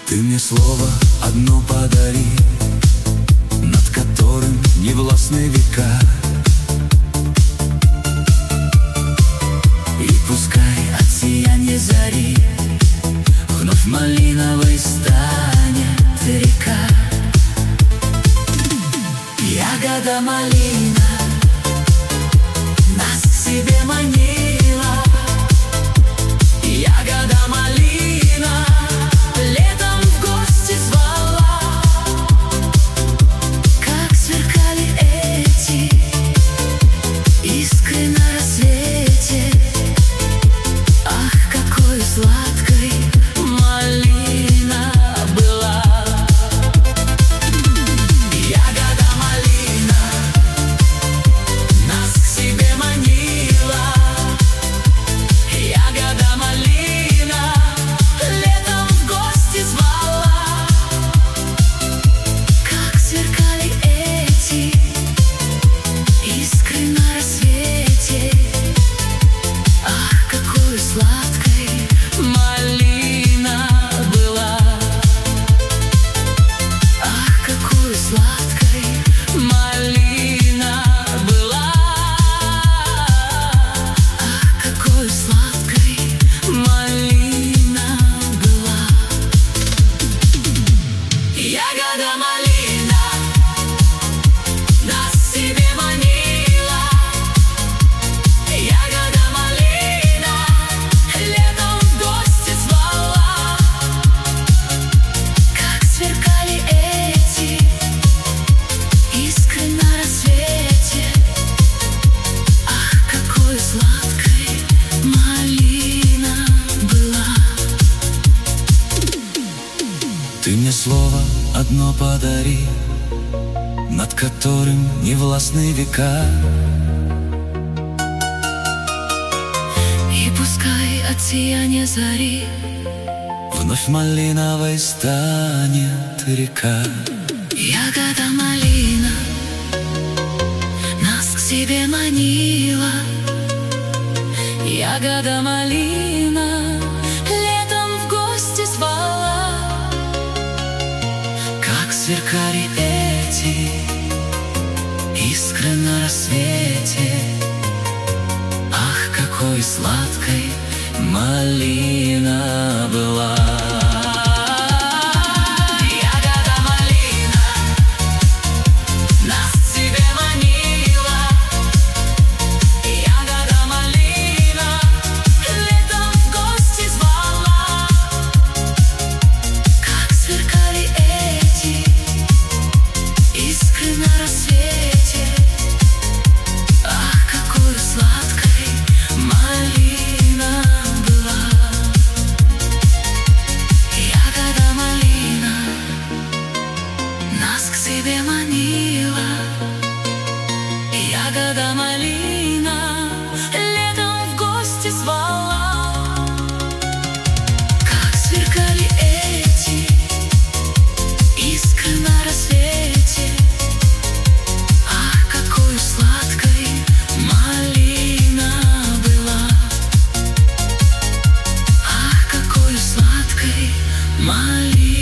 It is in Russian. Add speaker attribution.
Speaker 1: Ты мне слово одно подари, над которым не властны века. И пускай от сияния зари вновь малиновой станет река. Ягода малина нас к себе манила. Ягода малина летом в гости звала. Как сверкали эти искры на рассвете. Ах, какой сладкой малина была. Ягода малина нас к себе манила. Ягода малина летом в гости звала. Как сверкали эти искры на рассвете. Ах, какой сладкой малина была. Ах, какой сладкой малина была. Ах, какой сладкой малина была. Ягода малина нас к себе манила. Ягода малина летом в гости звала. Как сверкали эти искры на рассвете. Ах, какой сладкой малина была. Ты мне слово одно подари, над которым не властны века. И пускай от сияния зари вновь малиновой станет река. Ягода малина нас к себе манила. Ягода малина летом в гости звала. Как сверкали эти искры на рассвете. Ах, какой сладкой малина была. Ягода малина нас к себе манила. Ягода малина летом в гости звала. Как сверкали эти искры на рассвете. Ах, какой сладкой малина была. Ягода малина нас к себе манила. Ягода малина летом в гости звала. Как сверкали эти искры на рассвете. Ах, какой сладкой малина была. Ах, какой сладкой малина.